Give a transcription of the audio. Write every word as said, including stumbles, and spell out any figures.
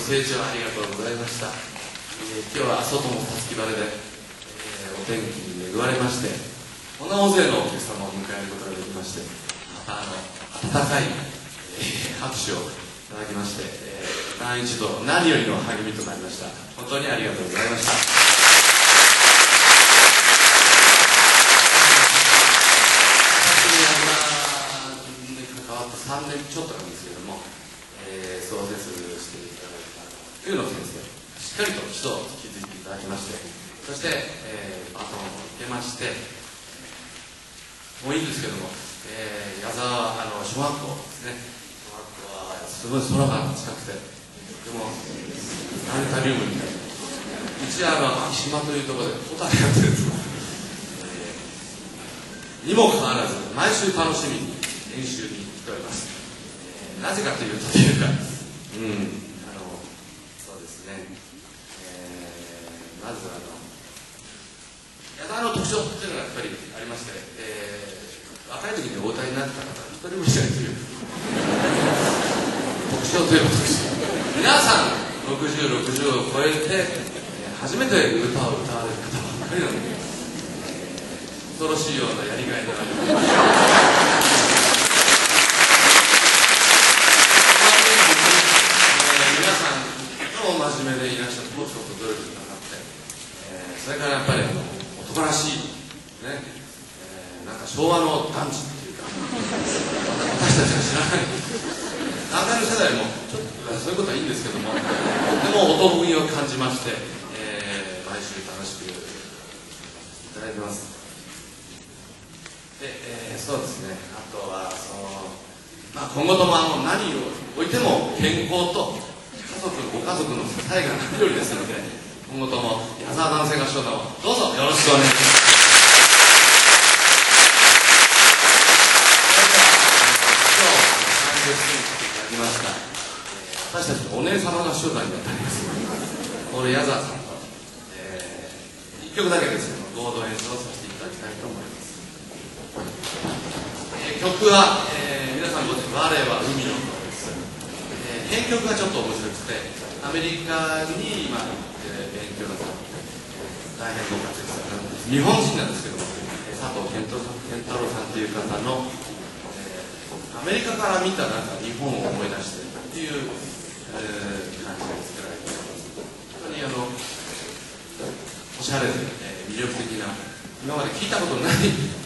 清聴ありがとうございました。えー、今日は外もたつき晴れで、えー、お天気に恵まれまして、こんな大勢のお客様を迎えることができまして、またあの温かい、えー、拍手をいただきまして、えー、何一度何よりの励みとなりました。本当にありがとうございました。さんねんちょっとなんですけれども、えー、創設していただいた冬野先生、しっかりと指導を築いていただきまして、そして、えー、バトンを受けまして、もういいんですけども、えー、矢沢あの小学校ですね、小学校はすごい空が近くて、でもプラネタリウムみたいな、うちはあの昭島というところでホタルやってるんです、えー、にもかかわらず毎週楽しみに練習に来ております。えー、なぜかというとというか、うん、あのそうですね、えー、まずあの矢沢の特徴っていうのがやっぱりありまして、えー、若い時にお歌いになった方一人もいないという特徴といえば特徴、皆さんろくじゅう、ろくじゅうを超えて、えー、初めて歌を歌われる方ばっかりなので、恐ろしいようなやりがいのある真面目でいらっしゃって、コツコツ努力がなって、えー、それからやっぱりあの男らしい、ね、えー、なんか昭和の男児っていうか、私たちが知らない、何回の世代もちょっとそういうことはいいんですけども、とても男気を感じまして、えー、毎週楽しくいただいてます。で、えー、そうですね、あとはその、まあ、今後ともあの何をおいても健康と家族ご家族の支えが何よりですので、今後とも矢沢男性合唱団をどうぞよろしくお願いします。それでは今日さんじゅっぷんいただきました、えー、私たちのお姉様合唱団にあたります、これ矢沢さんと、えー、いっきょくだけですけど合同演奏させていただきたいと思います。えー、曲は、えー、皆さんご存知、我は海の子です。編曲がちょっと面白くて、アメリカに今行って勉強なさって大変ご活躍されたんです。日本人なんですけども、佐藤健太郎さんという方の、えー、アメリカから見たなんか日本を思い出してっていう、えー、感じで作られています。本当にあのおしゃれで、えー、魅力的な、今まで聞いたことのない